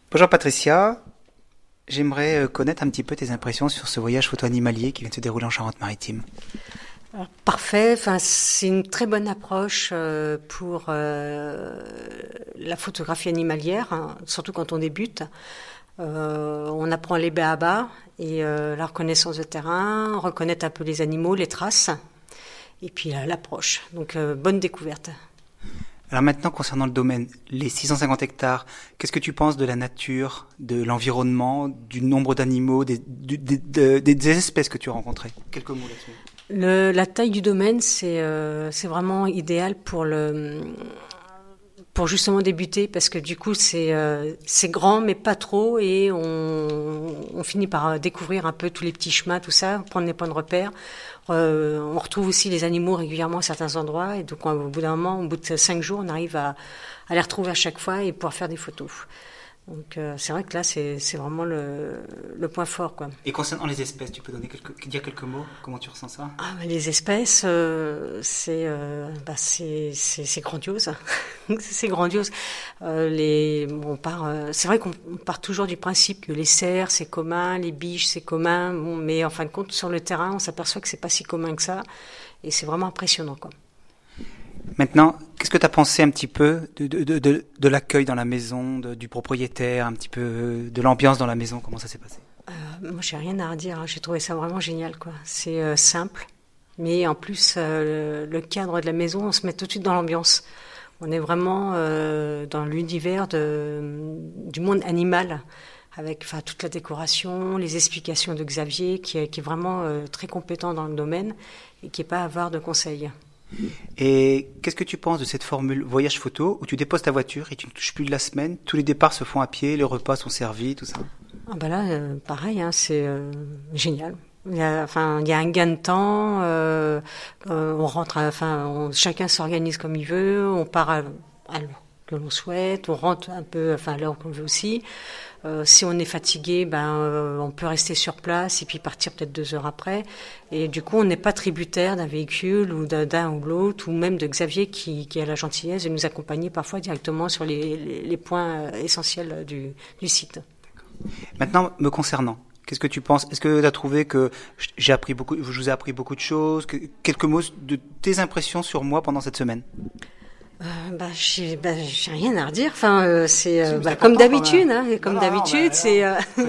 Bonjour Patricia, j'aimerais connaître un petit peu tes impressions sur ce voyage photo animalier qui vient de se dérouler en Charente-Maritime. Alors, parfait, enfin, c'est une très bonne approche pour la photographie animalière, hein, surtout quand on débute. On apprend les b.a.-ba et la reconnaissance de terrain, reconnaître un peu les animaux, les traces, et puis l'approche. Donc, bonne découverte. Alors maintenant, concernant le domaine, les 650 hectares, qu'est-ce que tu penses de la nature, de l'environnement, du nombre d'animaux, des espèces que tu as rencontrées? Quelques mots là-dessus. La taille du domaine, c'est vraiment idéal pour justement débuter, parce que du coup c'est grand mais pas trop, et on finit par découvrir un peu tous les petits chemins, tout ça, prendre les points de repère. On retrouve aussi les animaux régulièrement à certains endroits, et donc au bout d'un moment, au bout de 5 jours, on arrive à les retrouver à chaque fois et pouvoir faire des photos. Donc c'est vrai que là c'est vraiment le point fort, quoi. Et concernant les espèces, tu peux dire quelques mots? Comment tu ressens ça? Les espèces, c'est grandiose. C'est grandiose. C'est vrai qu'on part toujours du principe que les cerfs c'est commun, les biches c'est commun, mais en fin de compte sur le terrain on s'aperçoit que c'est pas si commun que ça, et c'est vraiment impressionnant, quoi. Maintenant, qu'est-ce que tu as pensé un petit peu de l'accueil dans la maison, du propriétaire, un petit peu de l'ambiance dans la maison? Comment ça s'est passé? Moi, j'ai rien à redire, hein. J'ai trouvé ça vraiment génial, quoi. C'est simple, mais en plus, le cadre de la maison, on se met tout de suite dans l'ambiance. On est vraiment dans l'univers du monde animal, avec toute la décoration, les explications de Xavier, qui est vraiment très compétent dans le domaine et qui n'est pas avare de conseils. Et qu'est-ce que tu penses de cette formule voyage photo où tu déposes ta voiture et tu ne touches plus de la semaine, tous les départs se font à pied, les repas sont servis, tout ça? Là, pareil, hein, c'est génial. Il y a un gain de temps. On rentre, chacun s'organise comme il veut. On part à l'heure que l'on souhaite. On rentre un peu, à l'heure qu'on veut aussi. Si on est fatigué, on peut rester sur place et puis partir peut-être 2 heures après. Et du coup, on n'est pas tributaire d'un véhicule ou d'un ou l'autre, ou même de Xavier qui a la gentillesse de nous accompagner parfois directement sur les points essentiels du site. Maintenant, me concernant, qu'est-ce que tu penses? Est-ce que tu as trouvé que je vous ai appris beaucoup de choses? Quelques mots de tes impressions sur moi pendant cette semaine? J'ai rien à redire. C'est comme d'habitude, hein. Comme d'habitude, c'est.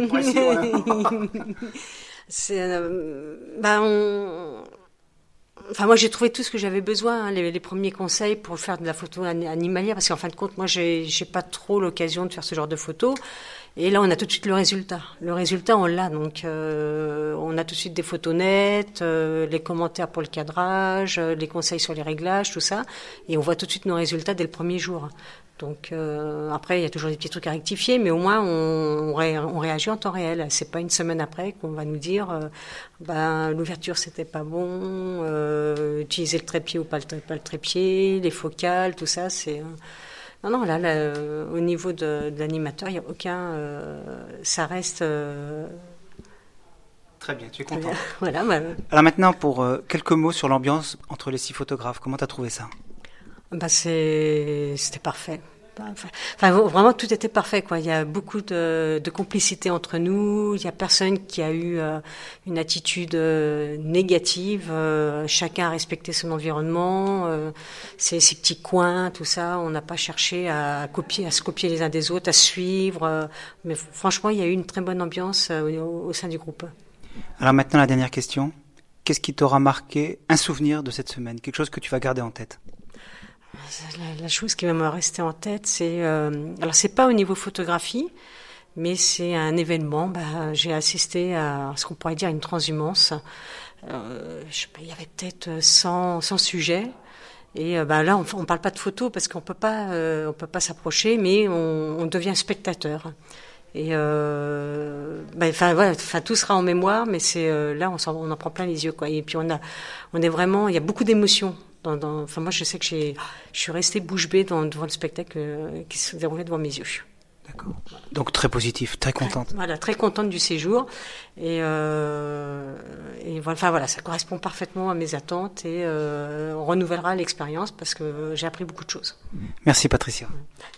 Moi, j'ai trouvé tout ce que j'avais besoin, hein, les premiers conseils pour faire de la photo animalière, parce qu'en fin de compte, moi, j'ai pas trop l'occasion de faire ce genre de photos. Et là, on a tout de suite le résultat. Le résultat, on l'a. Donc, on a tout de suite des photos nettes, les commentaires pour le cadrage, les conseils sur les réglages, tout ça. Et on voit tout de suite nos résultats dès le premier jour. Donc, après, il y a toujours des petits trucs à rectifier, mais au moins, on réagit en temps réel. C'est pas une semaine après qu'on va nous dire, l'ouverture, c'était pas bon, utiliser le trépied ou pas le trépied, les focales, tout ça, c'est... Non, là, au niveau de l'animateur, il n'y a aucun... ça reste... Très bien, tu es content. Voilà. Alors maintenant, pour quelques mots sur l'ambiance entre les 6 photographes, comment tu as trouvé ça? C'était parfait. Vraiment, tout était parfait, quoi. Il y a beaucoup de complicité entre nous. Il y a personne qui a eu une attitude négative. Chacun a respecté son environnement, ses petits coins, tout ça. On n'a pas cherché à se copier les uns des autres, à suivre. Mais franchement, il y a eu une très bonne ambiance au sein du groupe. Alors maintenant, la dernière question. Qu'est-ce qui t'aura marqué, un souvenir de cette semaine? Quelque chose que tu vas garder en tête? La chose qui va me rester en tête, c'est... alors, c'est pas au niveau photographie, mais c'est un événement. J'ai assisté à ce qu'on pourrait dire une transhumance. Il y avait peut-être 100 sujets. Et là, on parle pas de photos parce qu'on peut pas s'approcher, mais on devient spectateur. Et tout sera en mémoire, mais c'est là, on en prend plein les yeux, quoi. Et puis on est vraiment... Il y a beaucoup d'émotions. Moi, je sais que je suis restée bouche bée devant le spectacle qui se déroulait devant mes yeux. D'accord. Donc très positif, très contente. Voilà, très contente du séjour. Et voilà, ça correspond parfaitement à mes attentes, et on renouvellera l'expérience parce que j'ai appris beaucoup de choses. Merci Patricia.